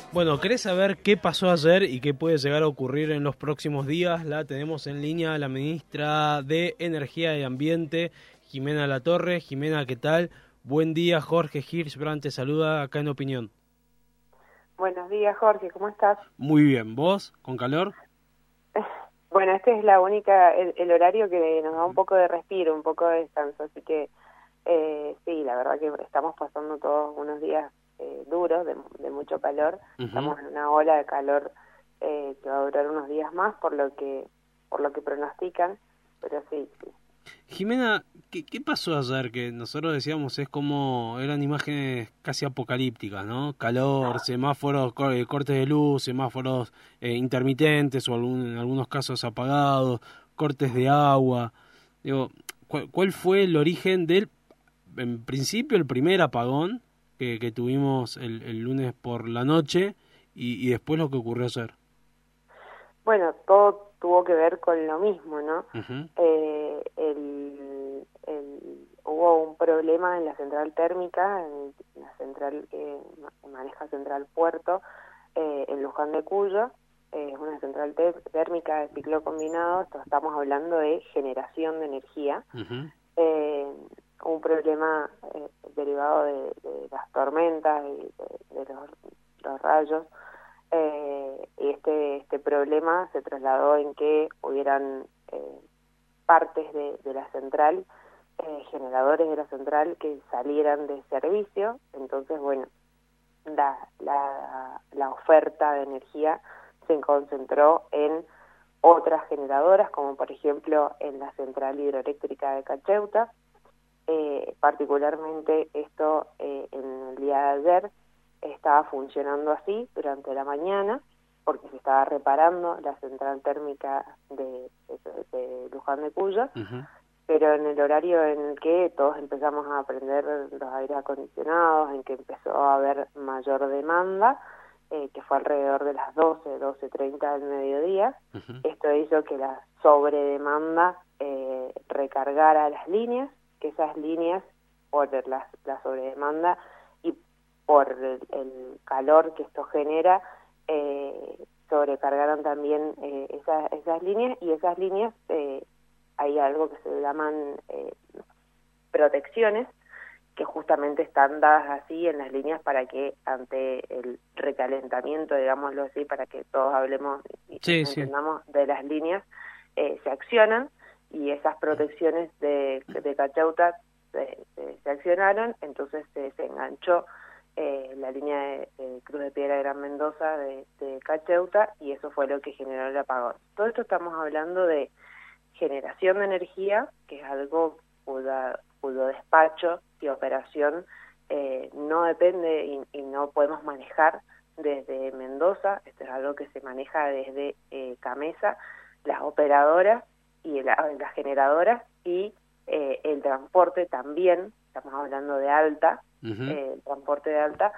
Bueno, ¿querés saber qué pasó ayer y qué puede llegar a ocurrir en los próximos días? La tenemos en línea la ministra de Energía y Ambiente, Jimena Latorre. Jimena, ¿qué tal? Buen día, Jorge Hirschbrand te saluda acá en Opinión. Buenos días, Jorge, ¿cómo estás? Muy bien, ¿vos? ¿Con calor? Bueno, este es el horario que nos da un poco de respiro, un poco de descanso, así que sí, la verdad que estamos pasando todos unos días duros, de mucho calor. Estamos en una ola de calor que va a durar unos días más, por lo que pronostican, pero sí. Jimena, ¿qué pasó ayer? Que nosotros decíamos es como eran imágenes casi apocalípticas, ¿no? Calor, semáforos, cortes de luz, semáforos intermitentes o en algunos casos apagados, cortes de agua. Digo, ¿cuál fue el origen en principio, el primer apagón que tuvimos el lunes por la noche y después lo que ocurrió ayer? Bueno, todo tuvo que ver con lo mismo, ¿no? Uh-huh. Hubo un problema en la central térmica, en la central que maneja Central Puerto, en Luján de Cuyo. Es una central térmica de ciclo combinado. Estamos hablando de generación de energía. Uh-huh. Hubo un problema derivado de las tormentas y de los rayos. Y este problema se trasladó en que hubieran partes de la central, generadores de la central que salieran de servicio. Entonces, bueno, la oferta de energía se concentró en otras generadoras, como por ejemplo en la central hidroeléctrica de Cacheuta. Particularmente esto en el día de ayer estaba funcionando así durante la mañana, porque se estaba reparando la central térmica de Luján de Cuyo. Uh-huh. Pero en el horario en el que todos empezamos a prender los aires acondicionados, en que empezó a haber mayor demanda, que fue alrededor de las 12:30 del mediodía. Uh-huh. Esto hizo que la sobredemanda recargara las líneas, que esas líneas, por la sobredemanda y por el calor que esto genera, sobrecargaron también esas líneas, y esas líneas hay algo que se llaman protecciones, que justamente están dadas así en las líneas para que ante el recalentamiento, digámoslo así, para que todos hablemos y entendamos de las líneas, se accionan, y esas protecciones de Cacheuta se accionaron. Entonces se enganchó la línea de Cruz de Piedra Gran Mendoza de Cacheuta, y eso fue lo que generó el apagón. Todo esto estamos hablando de generación de energía, que es algo cuyo despacho y operación no depende y no podemos manejar desde Mendoza. Esto es algo que se maneja desde Camesa, las operadoras y las generadoras, y el transporte también. Estamos hablando de Alta. Uh-huh. El transporte de Alta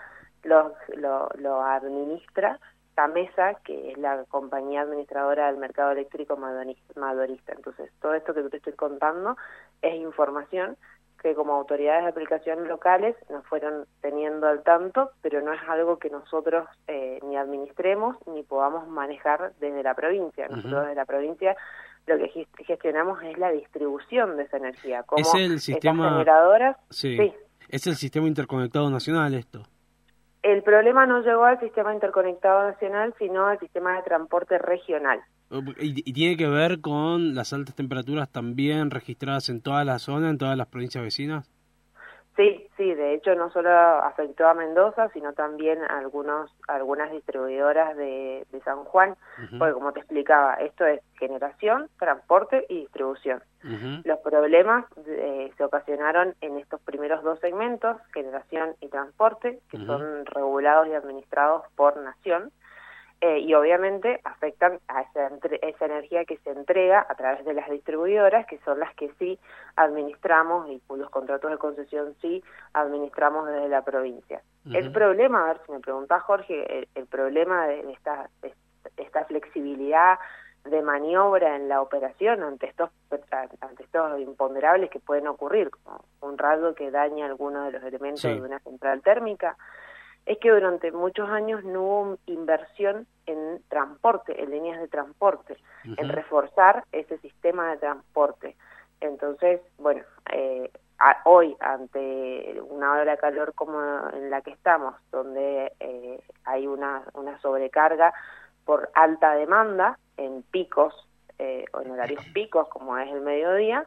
lo administra Camesa, que es la compañía administradora del mercado eléctrico madurista. Entonces, todo esto que te estoy contando es información que como autoridades de aplicación locales nos fueron teniendo al tanto, pero no es algo que nosotros ni administremos ni podamos manejar desde la provincia. Nosotros desde la provincia lo que gestionamos es la distribución de esa energía. Como es el sistema, estas generadoras... Sí. Es el sistema interconectado nacional esto. El problema no llegó al sistema interconectado nacional, sino al sistema de transporte regional. ¿Y tiene que ver con las altas temperaturas también registradas en toda la zona, en todas las provincias vecinas? Sí, de hecho no solo afectó a Mendoza, sino también a algunas distribuidoras de San Juan, uh-huh. Porque como te explicaba, esto es generación, transporte y distribución. Uh-huh. Los problemas se ocasionaron en estos primeros dos segmentos, generación y transporte, que uh-huh. son regulados y administrados por Nación, y obviamente afectan a esa energía que se entrega a través de las distribuidoras, que son las que sí administramos y cuyos contratos de concesión sí administramos desde la provincia. Uh-huh. El problema, a ver si me preguntás, Jorge, el problema de esta flexibilidad de maniobra en la operación ante estos imponderables que pueden ocurrir, como un rayo que daña algunos de los elementos de una central térmica, es que durante muchos años no hubo inversión en transporte, en líneas de transporte, en reforzar ese sistema de transporte. Entonces, bueno, hoy, ante una ola de calor como en la que estamos, donde hay una sobrecarga por alta demanda en picos, o en horarios picos, como es el mediodía,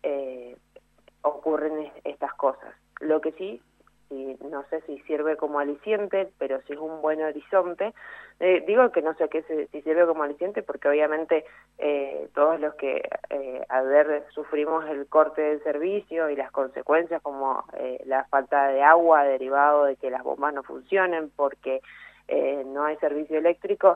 ocurren estas cosas. Lo que sí, no sé si sirve como aliciente, pero sí es un buen horizonte. Digo que no sé si sirve como aliciente porque obviamente todos los que sufrimos el corte del servicio y las consecuencias como la falta de agua derivado de que las bombas no funcionen porque no hay servicio eléctrico,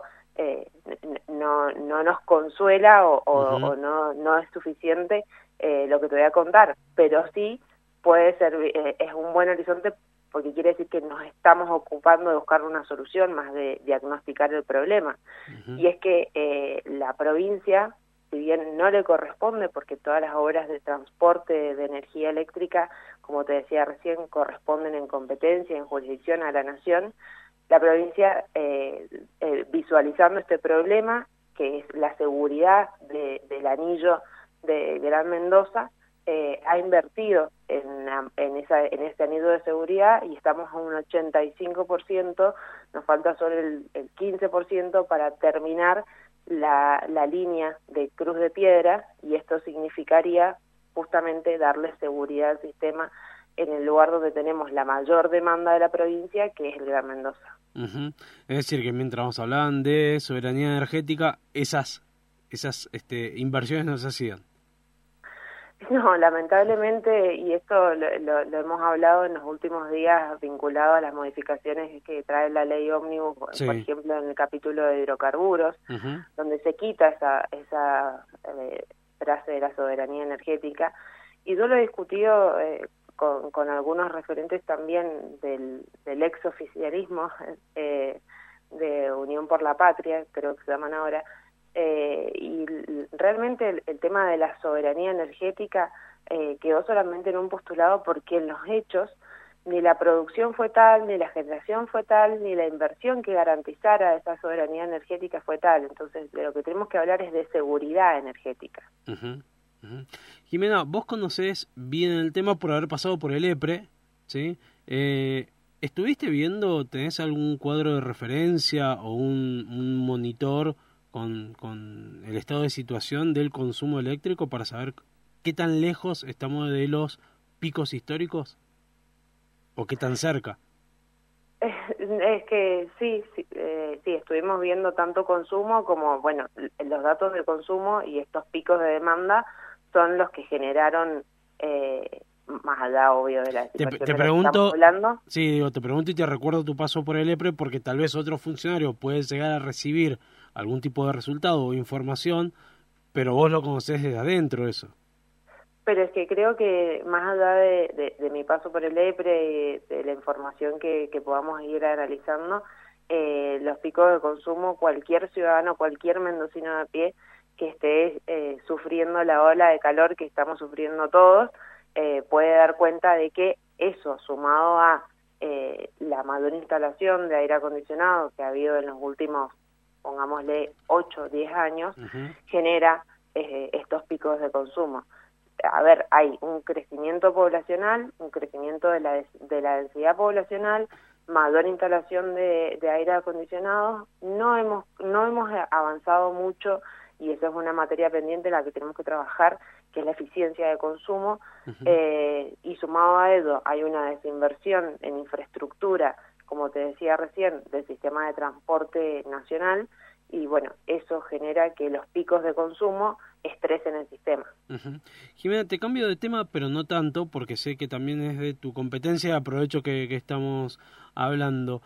no nos consuela o no es suficiente lo que te voy a contar, pero sí puede ser, es un buen horizonte porque quiere decir que nos estamos ocupando de buscar una solución más de diagnosticar el problema. Y es que la provincia, si bien no le corresponde, porque todas las obras de transporte de energía eléctrica, como te decía recién, corresponden en competencia, en jurisdicción a la nación, la provincia, visualizando este problema, que es la seguridad del anillo de Gran Mendoza, ha invertido en ese anillo de seguridad y estamos a un 85%, nos falta solo el 15% para terminar la línea de Cruz de Piedra, y esto significaría justamente darle seguridad al sistema en el lugar donde tenemos la mayor demanda de la provincia, que es el Gran Mendoza. Es decir, que mientras nos hablaban de soberanía energética, esas inversiones no se hacían. No, lamentablemente, y esto lo hemos hablado en los últimos días vinculado a las modificaciones que trae la ley ómnibus, sí. Por ejemplo, en el capítulo de hidrocarburos, donde se quita esa frase de la soberanía energética, y yo lo he discutido con algunos referentes también del exoficialismo de Unión por la Patria, creo que se llaman ahora, y realmente el tema de la soberanía energética quedó solamente en un postulado porque en los hechos ni la producción fue tal, ni la generación fue tal, ni la inversión que garantizara esa soberanía energética fue tal. Entonces, de lo que tenemos que hablar es de seguridad energética. Jimena, vos conocés bien el tema por haber pasado por el EPRE, ¿sí? ¿Estuviste viendo, tenés algún cuadro de referencia o un monitor con el estado de situación del consumo eléctrico para saber qué tan lejos estamos de los picos históricos o qué tan cerca? Es que sí, estuvimos viendo tanto consumo como, bueno, los datos de consumo y estos picos de demanda son los que generaron, más allá, obvio, de la situación te pregunto, que estamos hablando. Sí, te pregunto y te recuerdo tu paso por el EPRE porque tal vez otro funcionario puede llegar a recibir algún tipo de resultado o información, pero vos lo conocés desde adentro eso. Pero es que creo que más allá de mi paso por el EPRE y de la información que podamos ir analizando, los picos de consumo, cualquier ciudadano, cualquier mendocino de a pie que esté sufriendo la ola de calor que estamos sufriendo todos, puede dar cuenta de que eso, sumado a la mayor instalación de aire acondicionado que ha habido en los últimos, pongámosle, 8 o 10 años, genera estos picos de consumo. A ver, hay un crecimiento poblacional, un crecimiento de la densidad poblacional, mayor instalación de aire acondicionado. No hemos avanzado mucho, y eso es una materia pendiente en la que tenemos que trabajar, que es la eficiencia de consumo, y sumado a ello hay una desinversión en infraestructura, como te decía recién, del sistema de transporte nacional, y bueno, eso genera que los picos de consumo estresen el sistema. Jimena, te cambio de tema, pero no tanto, porque sé que también es de tu competencia, aprovecho que estamos hablando.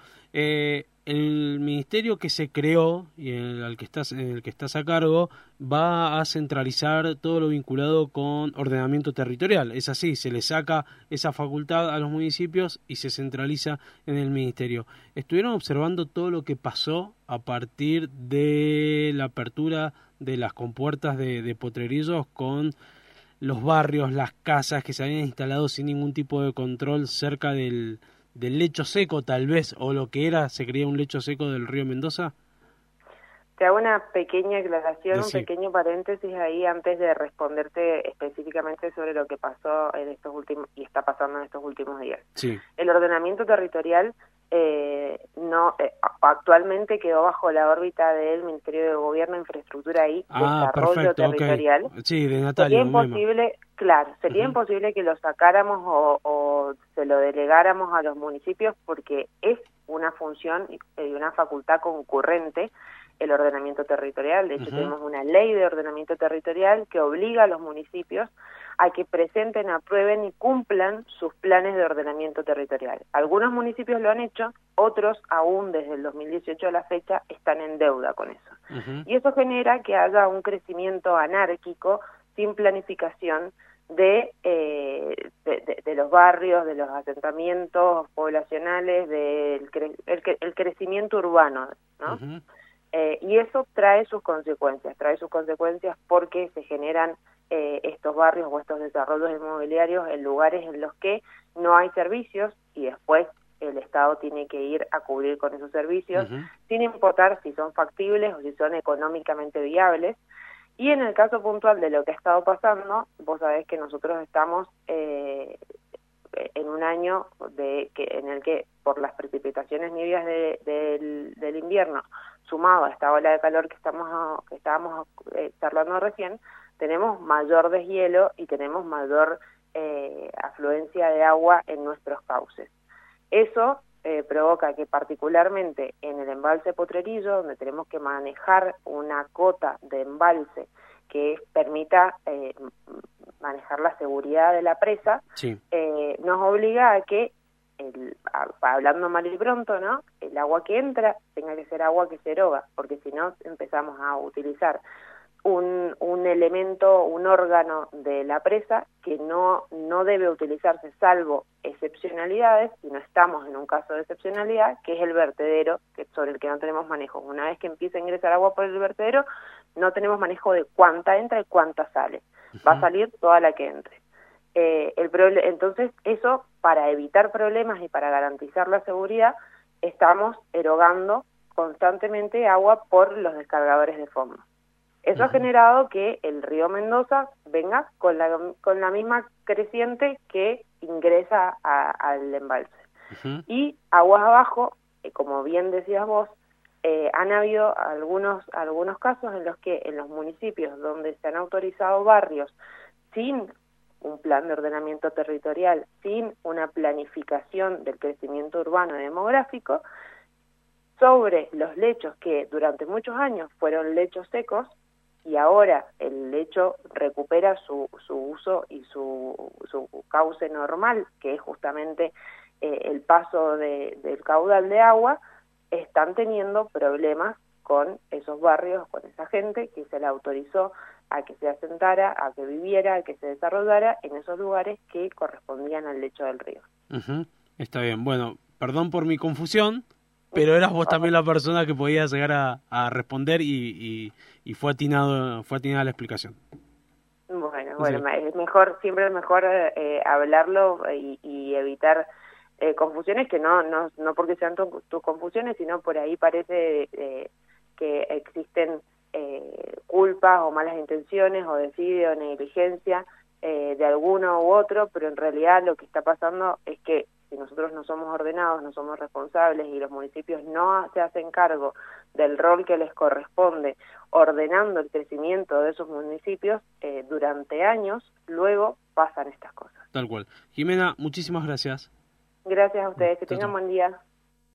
El ministerio que se creó y el que estás a cargo va a centralizar todo lo vinculado con ordenamiento territorial. Es así, se le saca esa facultad a los municipios y se centraliza en el ministerio. ¿Estuvieron observando todo lo que pasó a partir de la apertura de las compuertas de Potrerillos con los barrios, las casas que se habían instalado sin ningún tipo de control cerca del del lecho seco tal vez, o lo que se creía un lecho seco del río Mendoza? Te hago una pequeña aclaración, un pequeño paréntesis ahí antes de responderte específicamente sobre lo que pasó en estos últimos y está pasando en estos últimos días. Sí. El ordenamiento territorial actualmente quedó bajo la órbita del Ministerio de Gobierno, Infraestructura y Desarrollo Territorial. Okay. Sí, de Natalia. Sería imposible que lo sacáramos o se lo delegáramos a los municipios porque es una función y una facultad concurrente el ordenamiento territorial. De hecho, tenemos una ley de ordenamiento territorial que obliga a los municipios a que presenten, aprueben y cumplan sus planes de ordenamiento territorial. Algunos municipios lo han hecho, otros aún desde el 2018 a la fecha están en deuda con eso. Y eso genera que haya un crecimiento anárquico sin planificación de los barrios, de los asentamientos poblacionales, del el crecimiento urbano, ¿no? Y eso trae sus consecuencias porque se generan estos barrios o estos desarrollos inmobiliarios en lugares en los que no hay servicios y después el Estado tiene que ir a cubrir con esos servicios, sin importar si son factibles o si son económicamente viables. Y en el caso puntual de lo que ha estado pasando, vos sabés que nosotros estamos en un año en el que por las precipitaciones nievias del invierno, sumado a esta ola de calor que estábamos charlando recién, tenemos mayor deshielo y tenemos mayor afluencia de agua en nuestros cauces. Eso provoca que particularmente en el embalse Potrerillo, donde tenemos que manejar una cota de embalse que permita manejar la seguridad de la presa, nos obliga a que, hablando mal y pronto, ¿no?, el agua que entra tenga que ser agua que se eroga, porque si no empezamos a utilizar un elemento, un órgano de la presa que no debe utilizarse salvo excepcionalidades, y no estamos en un caso de excepcionalidad, que es el vertedero, sobre el que no tenemos manejo. Una vez que empieza a ingresar agua por el vertedero, no tenemos manejo de cuánta entra y cuánta sale. Va a salir toda la que entre. Entonces, eso, para evitar problemas y para garantizar la seguridad, estamos erogando constantemente agua por los descargadores de fondo. Eso ha generado que el río Mendoza venga con la misma creciente que ingresa al embalse. Y aguas abajo, como bien decías vos, han habido algunos casos en los que en los municipios donde se han autorizado barrios sin un plan de ordenamiento territorial, sin una planificación del crecimiento urbano y demográfico, sobre los lechos que durante muchos años fueron lechos secos, y ahora el lecho recupera su uso y su cauce normal, que es justamente el paso del caudal de agua, están teniendo problemas con esos barrios, con esa gente que se le autorizó a que se asentara, a que viviera, a que se desarrollara en esos lugares que correspondían al lecho del río. Está bien, bueno, perdón por mi confusión, pero eras vos también la persona que podía llegar a responder y fue atinada la explicación. Bueno, siempre es mejor hablarlo y evitar confusiones, que no porque sean tus confusiones, sino por ahí parece que existen culpas o malas intenciones o desidia o negligencia de alguno u otro, pero en realidad lo que está pasando es que si nosotros no somos ordenados, no somos responsables y los municipios no se hacen cargo del rol que les corresponde ordenando el crecimiento de esos municipios durante años, luego pasan estas cosas. Tal cual. Jimena, muchísimas gracias. Gracias a ustedes, que tengan buen día.